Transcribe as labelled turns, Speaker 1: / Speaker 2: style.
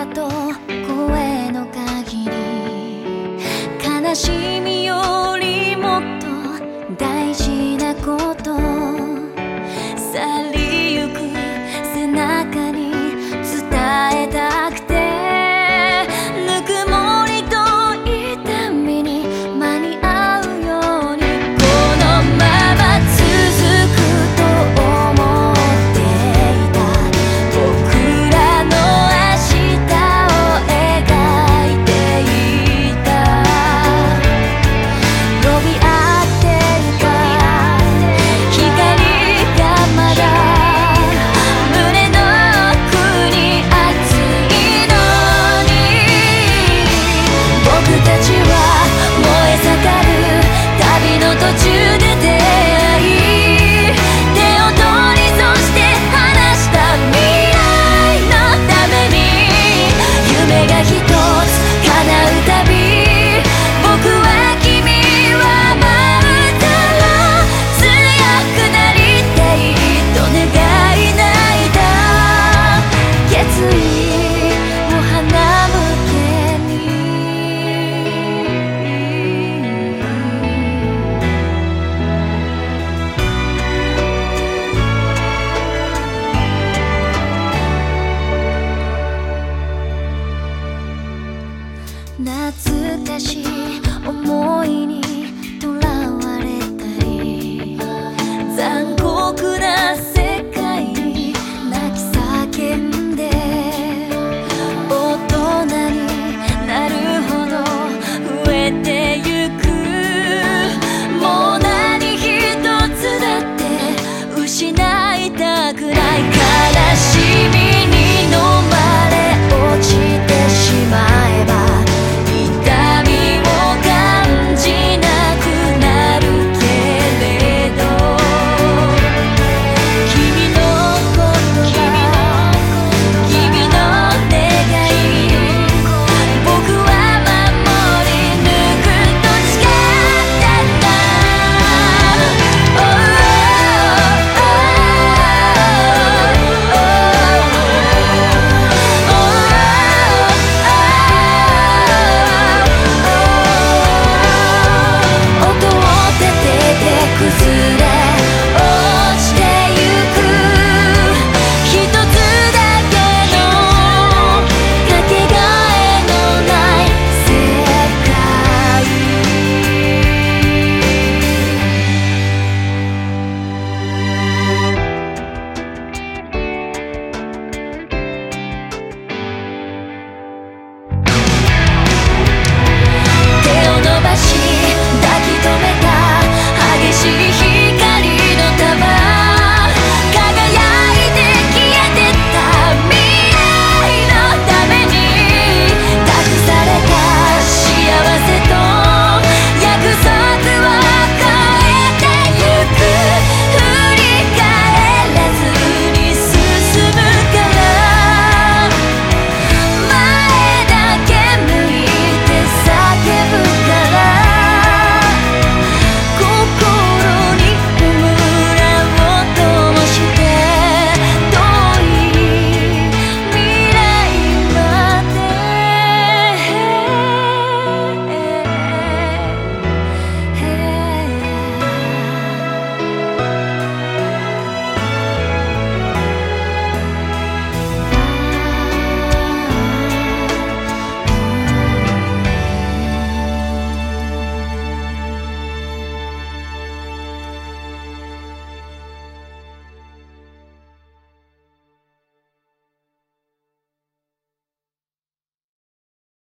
Speaker 1: だと声の限り、悲しみよりもっと大事なこと、去りゆく背中に伝えたくて、ぬくもりと痛みに間に合うように、このまま続くと思っていた、僕らの明日を描いていた、呼び合っていた光がまだ胸の奥に熱いのに、僕たちは燃え盛る旅の途中で出会い、手を取りそして話した未来のために、夢が一つ叶うたび、僕は君は待ったら強くなりたいと願い泣いた、決意を花向けに。懐かしい思いにとらわれたり、残酷な世界に泣き叫んで、大人になるほど増えてゆく、もう何一つだって失いたくない。